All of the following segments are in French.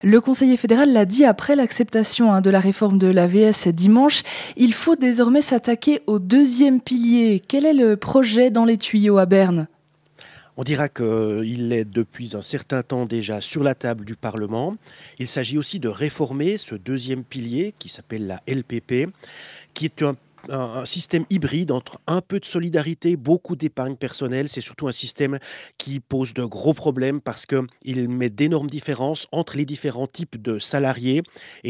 Le conseiller fédéral l'a dit après l'acceptation de la réforme de l'AVS dimanche. Il faut désormais s'attaquer au deuxième pilier. Quel est le projet dans les tuyaux à Berne? On dira qu'il est depuis un certain temps déjà sur la table du Parlement. Il s'agit aussi de réformer ce deuxième pilier qui s'appelle la LPP, qui est un système hybride entre un peu de solidarité, beaucoup d'épargne personnelle. C'est surtout un système qui pose de gros problèmes parce qu'il met d'énormes différences entre les différents types de salariés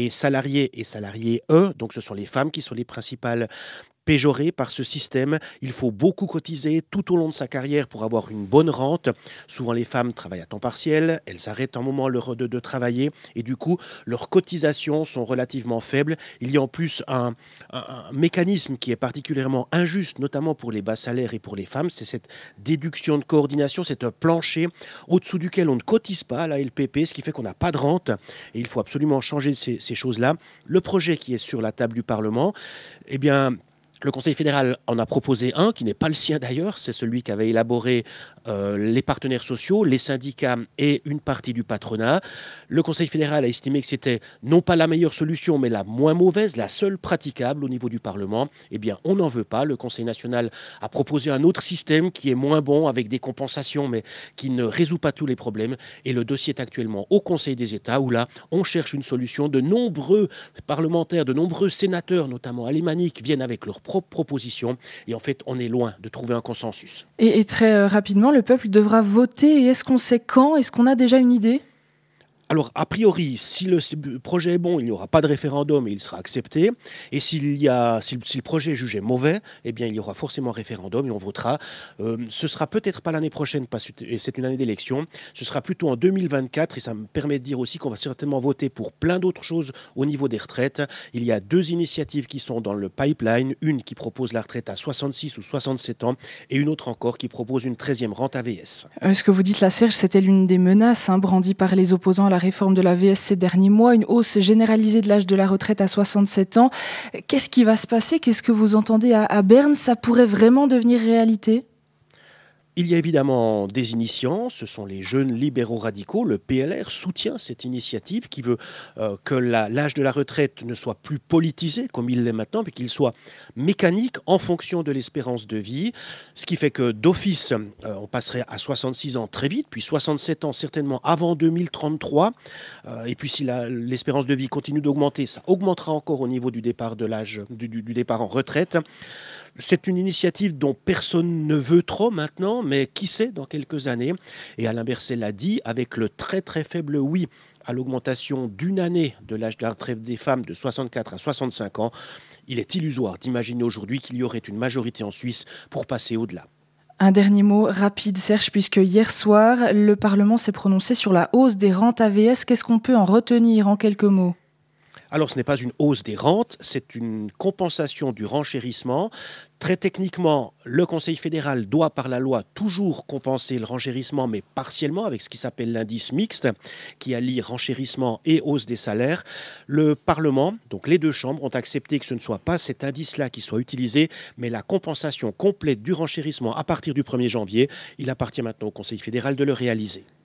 et salariés eux. Donc ce sont les femmes qui sont les principales péjoré par ce système. Il faut beaucoup cotiser tout au long de sa carrière pour avoir une bonne rente. Souvent, les femmes travaillent à temps partiel, elles arrêtent un moment de travailler et du coup, leurs cotisations sont relativement faibles. Il y a en plus un mécanisme qui est particulièrement injuste, notamment pour les bas salaires et pour les femmes. C'est cette déduction de coordination, c'est un plancher au-dessous duquel on ne cotise pas à la LPP, ce qui fait qu'on n'a pas de rente. Et il faut absolument changer ces choses-là. Le projet qui est sur la table du Parlement, eh bien, le Conseil fédéral en a proposé un, qui n'est pas le sien d'ailleurs, c'est celui qu'avaient élaboré les partenaires sociaux, les syndicats et une partie du patronat. Le Conseil fédéral a estimé que c'était non pas la meilleure solution, mais la moins mauvaise, la seule praticable au niveau du Parlement. Eh bien, on n'en veut pas. Le Conseil national a proposé un autre système qui est moins bon, avec des compensations, mais qui ne résout pas tous les problèmes. Et le dossier est actuellement au Conseil des États, où là, on cherche une solution. De nombreux parlementaires, de nombreux sénateurs, notamment alémaniques, viennent avec leurs propres propositions. Et en fait, on est loin de trouver un consensus. Et très rapidement, le peuple devra voter. Et est-ce qu'on sait quand? Est-ce qu'on a déjà une idée? Alors, a priori, si le projet est bon, il n'y aura pas de référendum et il sera accepté. Et si le projet est jugé mauvais, eh bien, il y aura forcément un référendum et on votera. Ce sera peut-être pas l'année prochaine, parce que c'est une année d'élection. Ce sera plutôt en 2024 et ça me permet de dire aussi qu'on va certainement voter pour plein d'autres choses au niveau des retraites. Il y a deux initiatives qui sont dans le pipeline. Une qui propose la retraite à 66 ou 67 ans et une autre encore qui propose une 13e rente AVS. Ce que vous dites là, Serge, c'était l'une des menaces brandies par les opposants à la réforme de l'AVS ces derniers mois, une hausse généralisée de l'âge de la retraite à 67 ans. Qu'est-ce qui va se passer? Qu'est-ce que vous entendez à Berne? Ça pourrait vraiment devenir réalité? Il y a évidemment des initiants, ce sont les jeunes libéraux radicaux. Le PLR soutient cette initiative qui veut que l'âge de la retraite ne soit plus politisé comme il l'est maintenant, mais qu'il soit mécanique en fonction de l'espérance de vie. Ce qui fait que d'office, on passerait à 66 ans très vite, puis 67 ans certainement avant 2033. Et puis si l'espérance de vie continue d'augmenter, ça augmentera encore au niveau du départ de l'âge du départ en retraite. C'est une initiative dont personne ne veut trop maintenant, mais qui sait dans quelques années. Et Alain Berset l'a dit, avec le très très faible oui à l'augmentation d'une année de l'âge de la retraite des femmes de 64 à 65 ans, il est illusoire d'imaginer aujourd'hui qu'il y aurait une majorité en Suisse pour passer au-delà. Un dernier mot rapide, Serge, puisque hier soir, le Parlement s'est prononcé sur la hausse des rentes AVS. Qu'est-ce qu'on peut en retenir en quelques mots? Alors, ce n'est pas une hausse des rentes, c'est une compensation du renchérissement. Très techniquement, le Conseil fédéral doit, par la loi, toujours compenser le renchérissement, mais partiellement, avec ce qui s'appelle l'indice mixte, qui allie renchérissement et hausse des salaires. Le Parlement, donc les deux chambres, ont accepté que ce ne soit pas cet indice-là qui soit utilisé, mais la compensation complète du renchérissement à partir du 1er janvier. Il appartient maintenant au Conseil fédéral de le réaliser.